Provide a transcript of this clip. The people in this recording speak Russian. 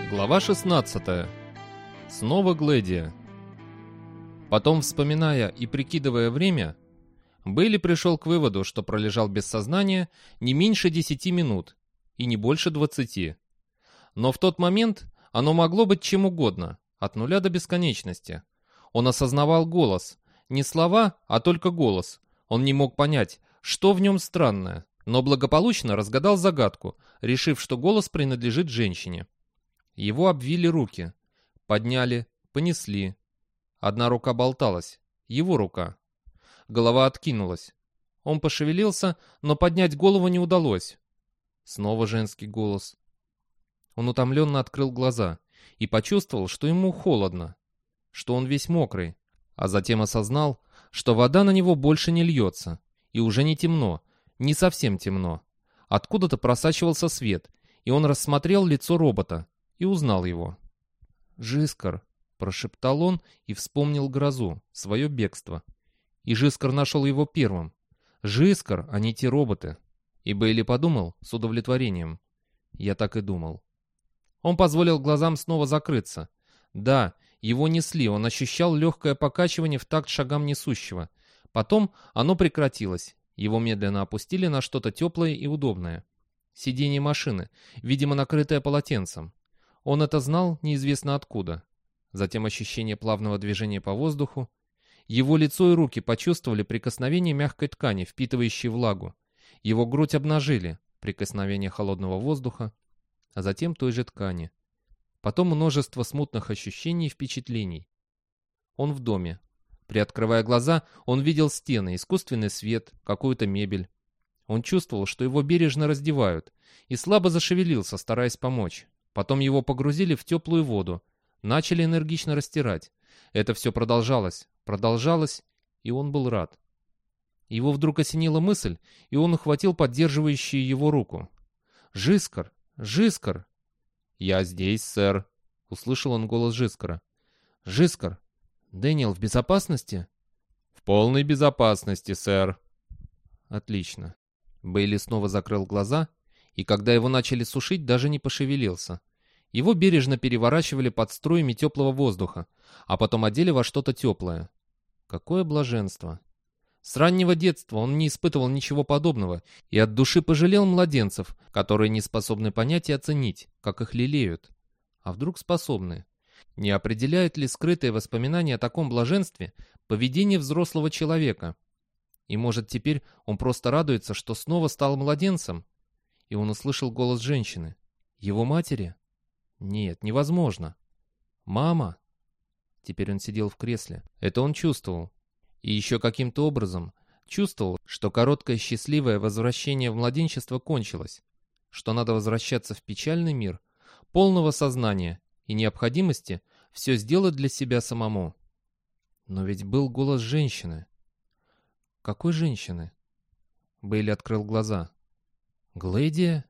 Глава 16. Снова Гледия. Потом, вспоминая и прикидывая время, Бейли пришел к выводу, что пролежал без сознания не меньше 10 минут и не больше 20. Но в тот момент оно могло быть чем угодно, от нуля до бесконечности. Он осознавал голос, не слова, а только голос. Он не мог понять, что в нем странное, но благополучно разгадал загадку, решив, что голос принадлежит женщине. Его обвили руки, подняли, понесли. Одна рука болталась, его рука. Голова откинулась. Он пошевелился, но поднять голову не удалось. Снова женский голос. Он утомленно открыл глаза и почувствовал, что ему холодно, что он весь мокрый, а затем осознал, что вода на него больше не льется, и уже не темно, не совсем темно. Откуда-то просачивался свет, и он рассмотрел лицо робота и узнал его. «Жискар», — прошептал он и вспомнил грозу, свое бегство. И Жискар нашел его первым. Жискар, а не те роботы. И Бейли подумал с удовлетворением. Я так и думал. Он позволил глазам снова закрыться. Да, его несли, он ощущал легкое покачивание в такт шагам несущего. Потом оно прекратилось. Его медленно опустили на что-то теплое и удобное. Сиденье машины, видимо, накрытое полотенцем. Он это знал неизвестно откуда. Затем ощущение плавного движения по воздуху. Его лицо и руки почувствовали прикосновение мягкой ткани, впитывающей влагу. Его грудь обнажили, прикосновение холодного воздуха, а затем той же ткани. Потом множество смутных ощущений и впечатлений. Он в доме. Приоткрывая глаза, он видел стены, искусственный свет, какую-то мебель. Он чувствовал, что его бережно раздевают, и слабо зашевелился, стараясь помочь. Потом его погрузили в теплую воду, начали энергично растирать. Это все продолжалось, и он был рад. Его вдруг осенила мысль, и он ухватил поддерживающую его руку. «Жискар! Жискар!» «Я здесь, сэр», — услышал он голос Жискара. «Жискар! Дэниел в безопасности?» «В полной безопасности, сэр». «Отлично». Бейли снова закрыл глаза, и когда его начали сушить, даже не пошевелился. Его бережно переворачивали под струями теплого воздуха, а потом одели во что-то теплое. Какое блаженство! С раннего детства он не испытывал ничего подобного и от души пожалел младенцев, которые не способны понять и оценить, как их лелеют. А вдруг способны? Не определяют ли скрытые воспоминания о таком блаженстве поведение взрослого человека? И может теперь он просто радуется, что снова стал младенцем? И он услышал голос женщины. Его матери? Нет, невозможно. Мама? Теперь он сидел в кресле. Это он чувствовал. И еще каким-то образом чувствовал, что короткое счастливое возвращение в младенчество кончилось, что надо возвращаться в печальный мир, полного сознания и необходимости все сделать для себя самому. Но ведь был голос женщины. Какой женщины? Бейли открыл глаза. Гледия?